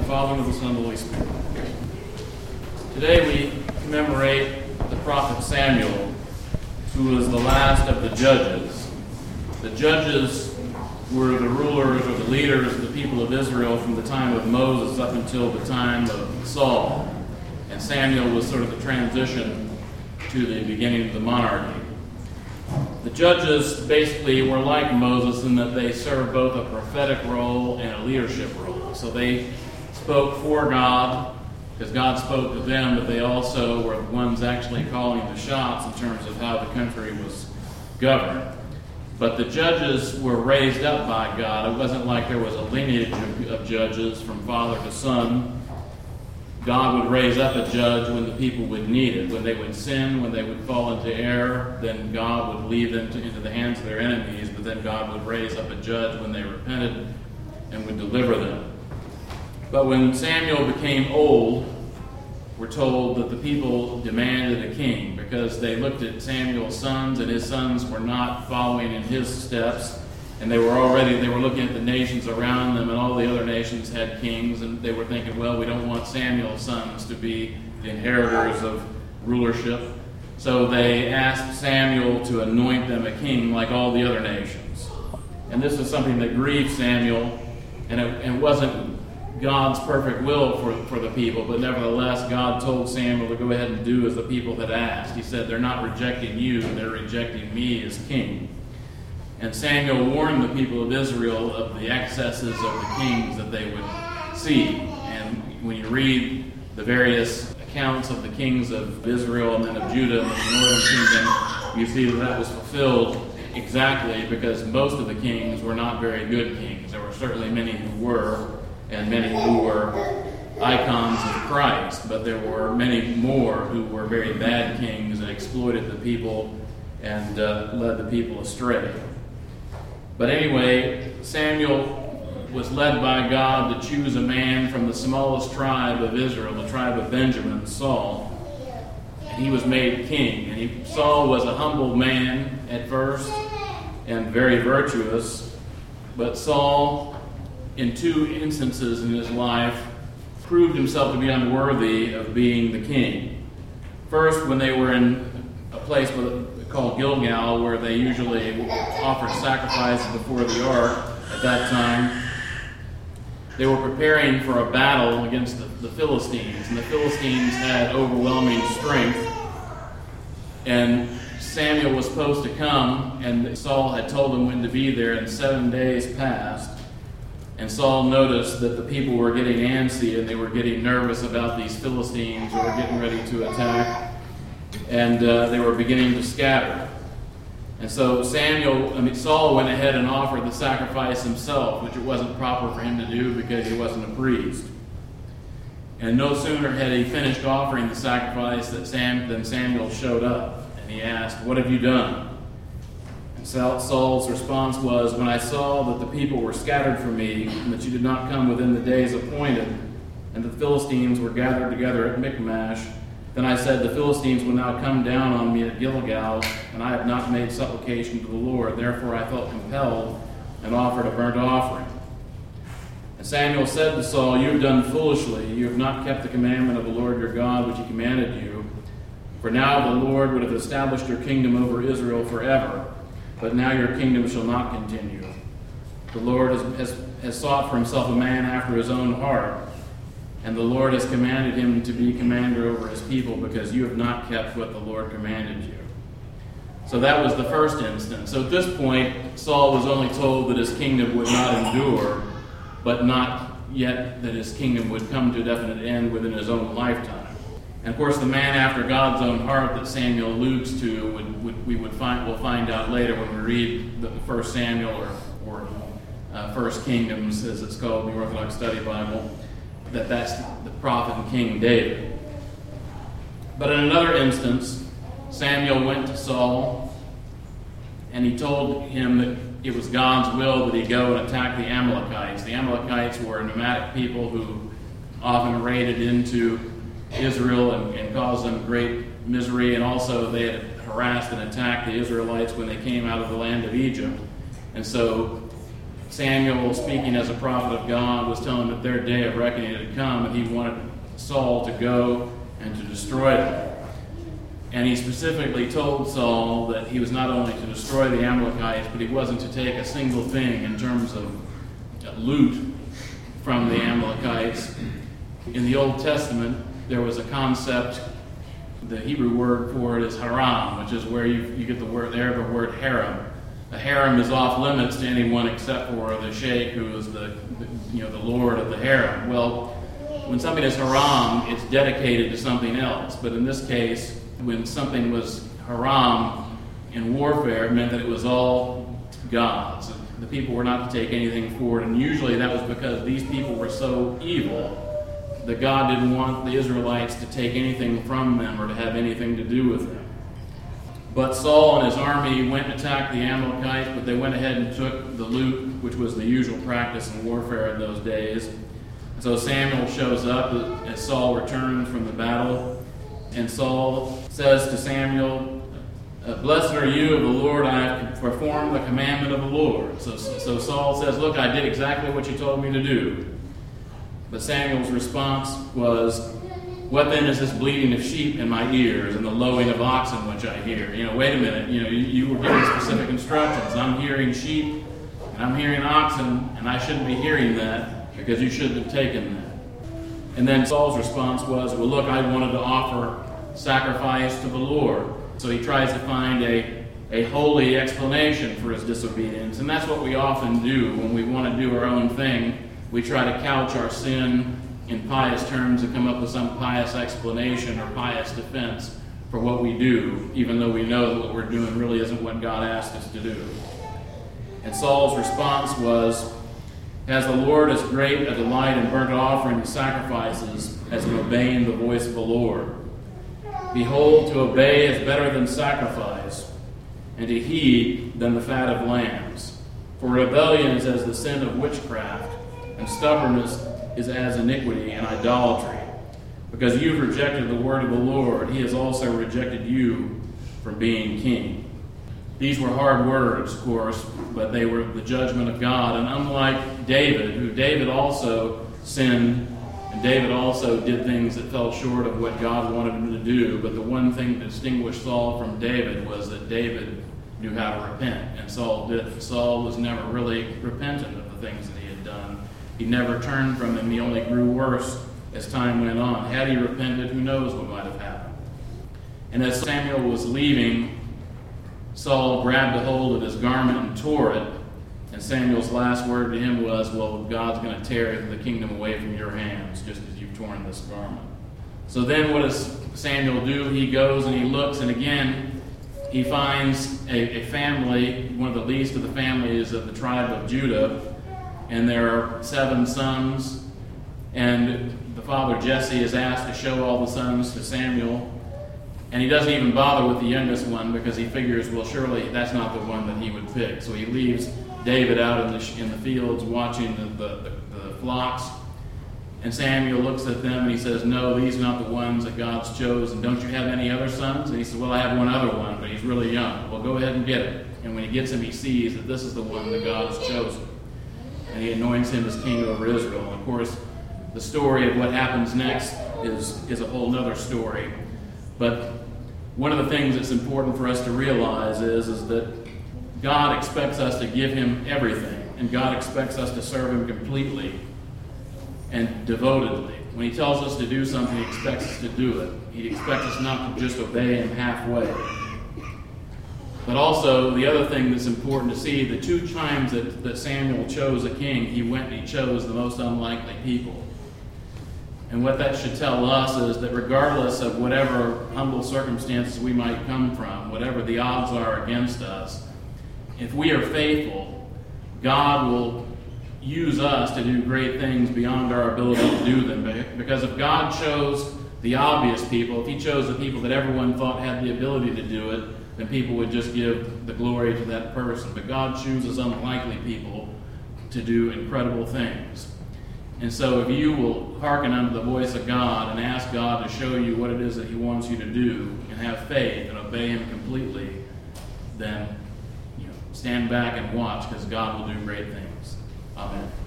the Father, and of the Son, and the Holy Spirit. Today we commemorate the prophet Samuel, who was the last of the judges. The judges were the rulers or the leaders of the people of Israel from the time of Moses up until the time of Saul. And Samuel was sort of the transition to the beginning of the monarchy. The judges basically were like Moses in that they served both a prophetic role and a leadership role. So they spoke for God, because God spoke to them, but they also were the ones actually calling the shots in terms of how the country was governed. But the judges were raised up by God. It wasn't like there was a lineage of judges from father to son. God would raise up a judge when the people would need it. When they would sin, when they would fall into error, then God would leave them into the hands of their enemies, but then God would raise up a judge when they repented and would deliver them. But when Samuel became old, we're told that the people demanded a king because they looked at Samuel's sons, and his sons were not following in his steps. And they were looking at the nations around them, and all the other nations had kings, and they were thinking, well, we don't want Samuel's sons to be the inheritors of rulership. So they asked Samuel to anoint them a king like all the other nations. And this is something that grieved Samuel, and it wasn't God's perfect will for the people, but nevertheless, God told Samuel to go ahead and do as the people had asked. He said, they're not rejecting you, they're rejecting me as king. And Samuel warned the people of Israel of the excesses of the kings that they would see. And when you read the various accounts of the kings of Israel and then of Judah and the northern kingdom, you see that was fulfilled exactly because most of the kings were not very good kings. There were certainly many who were, and many who were icons of Christ, but there were many more who were very bad kings and exploited the people and led the people astray. But anyway, Samuel was led by God to choose a man from the smallest tribe of Israel, the tribe of Benjamin, Saul. And he was made king. And Saul was a humble man at first and very virtuous. But Saul, in two instances in his life, proved himself to be unworthy of being the king. First, when they were in a place called Gilgal, where they usually offered sacrifices before the ark at that time. They were preparing for a battle against the Philistines, and the Philistines had overwhelming strength. And Samuel was supposed to come, and Saul had told him when to be there, and 7 days passed. And Saul noticed that the people were getting antsy, and they were getting nervous about these Philistines who were getting ready to attack. And they were beginning to scatter. And so Saul went ahead and offered the sacrifice himself, which it wasn't proper for him to do because he wasn't a priest. And no sooner had he finished offering the sacrifice than Samuel showed up. And he asked, "What have you done?" And Saul's response was, "When I saw that the people were scattered from me, and that you did not come within the days appointed, and the Philistines were gathered together at Michmash, then I said, the Philistines will now come down on me at Gilgal, and I have not made supplication to the Lord. Therefore I felt compelled and offered a burnt offering." And Samuel said to Saul, "You have done foolishly. You have not kept the commandment of the Lord your God, which he commanded you. For now the Lord would have established your kingdom over Israel forever, but now your kingdom shall not continue. The Lord has sought for himself a man after his own heart, and the Lord has commanded him to be commander over his people because you have not kept what the Lord commanded you." So that was the first instance. So at this point, Saul was only told that his kingdom would not endure, but not yet that his kingdom would come to a definite end within his own lifetime. And of course, the man after God's own heart that Samuel alludes to, we'll find out later when we read the First Samuel or First Kingdoms, as it's called in the Orthodox Study Bible, that's the prophet and King David. But in another instance, Samuel went to Saul, and he told him that it was God's will that he go and attack the Amalekites. The Amalekites were a nomadic people who often raided into Israel and caused them great misery, and also they had harassed and attacked the Israelites when they came out of the land of Egypt. And so Samuel, speaking as a prophet of God, was telling that their day of reckoning had come, and he wanted Saul to go and to destroy them. And he specifically told Saul that he was not only to destroy the Amalekites, but he wasn't to take a single thing in terms of loot from the Amalekites. In the Old Testament, there was a concept, the Hebrew word for it is haram, which is where you get the Arabic word harem. A harem is off limits to anyone except for the sheikh, who is the lord of the harem. Well, when something is haram, it's dedicated to something else. But in this case, when something was haram in warfare, it meant that it was all God's. The people were not to take anything for it, and usually that was because these people were so evil that God didn't want the Israelites to take anything from them or to have anything to do with them. But Saul and his army went and attacked the Amalekites, but they went ahead and took the loot, which was the usual practice in warfare in those days. So Samuel shows up as Saul returns from the battle, and Saul says to Samuel, "Blessed are you of the Lord, I have performed the commandment of the Lord." So Saul says, "Look, I did exactly what you told me to do." But Samuel's response was, "What then is this bleating of sheep in my ears and the lowing of oxen which I hear?" Wait a minute, you were given specific instructions. I'm hearing sheep and I'm hearing oxen, and I shouldn't be hearing that because you shouldn't have taken that. And then Saul's response was, "Well, look, I wanted to offer sacrifice to the Lord." So he tries to find a holy explanation for his disobedience. And that's what we often do when we want to do our own thing. We try to couch our sin in pious terms and come up with some pious explanation or pious defense for what we do, even though we know that what we're doing really isn't what God asked us to do. And Saul's response was, "As the Lord is great a delight in burnt offering and sacrifices, as in obeying the voice of the Lord. Behold, to obey is better than sacrifice, and to heed than the fat of lambs. For rebellion is as the sin of witchcraft, and stubbornness is as iniquity and idolatry. Because you've rejected the word of the Lord, he has also rejected you from being king." These were hard words, of course, but they were the judgment of God. And unlike David, David also sinned, and David also did things that fell short of what God wanted him to do, but the one thing that distinguished Saul from David was that David knew how to repent, and Saul didn't. Saul was never really repentant of the things that he had done. He never turned from them. He only grew worse as time went on. Had he repented, who knows what might have happened. And as Samuel was leaving, Saul grabbed a hold of his garment and tore it. And Samuel's last word to him was, "Well, God's going to tear the kingdom away from your hands, just as you've torn this garment." So then what does Samuel do? He goes and he looks, and again, he finds a family, one of the least of the families of the tribe of Judah. And there are 7 sons, and the father Jesse is asked to show all the sons to Samuel, and he doesn't even bother with the youngest one because he figures, well, surely that's not the one that he would pick. So he leaves David out in the fields watching the flocks, and Samuel looks at them and he says, "No, these are not the ones that God's chosen. Don't you have any other sons?" And he says, "Well, I have one other one, but he's really young." "Well, go ahead and get him." And when he gets him, he sees that this is the one that God has chosen. And he anoints him as king over Israel. And of course, the story of what happens next is a whole other story. But one of the things that's important for us to realize is that God expects us to give him everything. And God expects us to serve him completely and devotedly. When he tells us to do something, he expects us to do it. He expects us not to just obey him halfway. But also, the other thing that's important to see, the 2 times that Samuel chose a king, he went and he chose the most unlikely people. And what that should tell us is that regardless of whatever humble circumstances we might come from, whatever the odds are against us, if we are faithful, God will use us to do great things beyond our ability to do them. Because if God chose the obvious people, if he chose the people that everyone thought had the ability to do it, then people would just give the glory to that person. But God chooses unlikely people to do incredible things. And so if you will hearken unto the voice of God and ask God to show you what it is that he wants you to do, and have faith and obey him completely, then stand back and watch, because God will do great things. Amen.